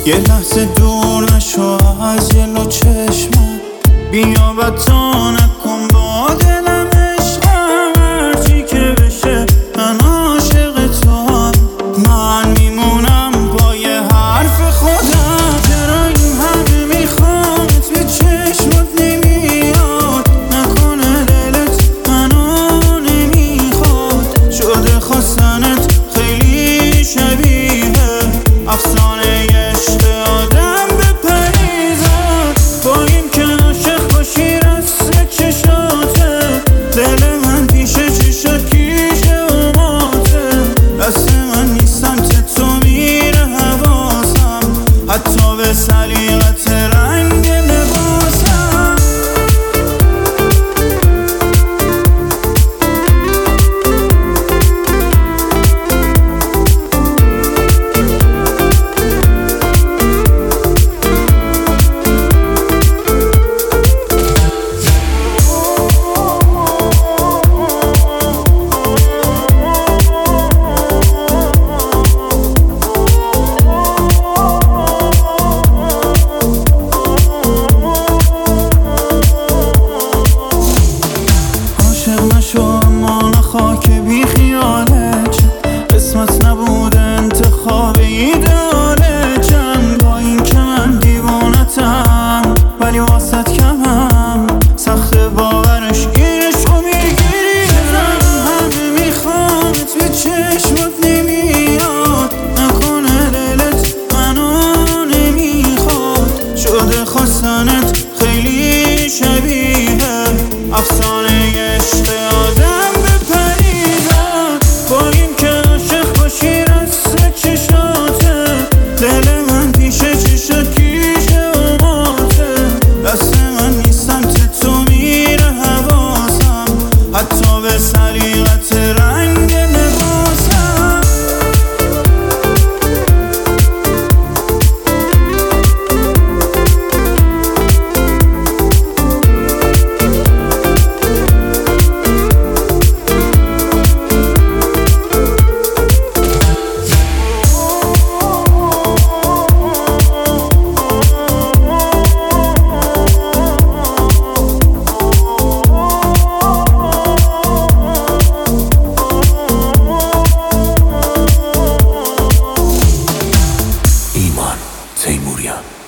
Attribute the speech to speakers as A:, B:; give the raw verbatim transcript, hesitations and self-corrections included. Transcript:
A: یه لحظه دور نشو از جلو چشمم، بیا و تا نکن با دلم عشقم. هرچی که بشه من عاشق توام، من میمونم با یه حرف خودم. چرا این همه میخوامت به چشمت نمیاد، نکنه دلت منو نمیخواد. شده خواستنت خیلی شبیه افسانه عشق آدم به پریزاد. با این که عاشق باشی رسم چشاته، دل من پیش چشات کیشه و ماته. دست من نیستم که تو میره حواسم، حتی به سلیقت رنگ لباسم. خاک بی خیالت، قسمت نبود انتخاب ایدالتم. با این که من دیوانتم ولی واسط کمم، سخت باورش گیرش رو میگیری. چرا همه میخوامت به چشمت نمیاد، نکنه دلت منو نمیخواد. شده خواستنت خیلی شبیه افسانه عشق آدم. با این که عاشق باشی رسم چشاته، دل من پیش چشات کیشه و ماته. دست من نیستم که تو میره حواسم، حتی به سلیقت رنگ لباسم.
B: تیموریان.